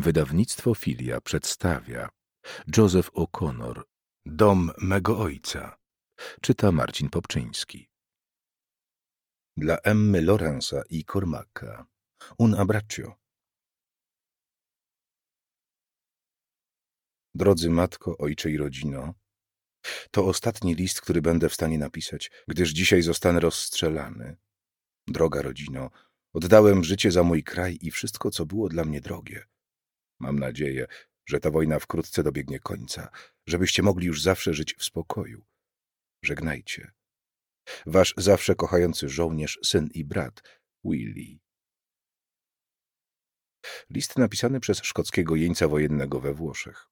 Wydawnictwo Filia przedstawia Joseph O'Connor, Dom mego ojca. Czyta Marcin Popczyński. Dla Emmy Lorenza i Cormaca. Un abbraccio. Drodzy matko, ojcze i rodzino, to ostatni list, który będę w stanie napisać, gdyż dzisiaj zostanę rozstrzelany. Droga rodzino, oddałem życie za mój kraj i wszystko, co było dla mnie drogie. Mam nadzieję, że ta wojna wkrótce dobiegnie końca, żebyście mogli już zawsze żyć w spokoju. Żegnajcie. Wasz zawsze kochający żołnierz, syn i brat, Willie. List napisany przez szkockiego jeńca wojennego we Włoszech.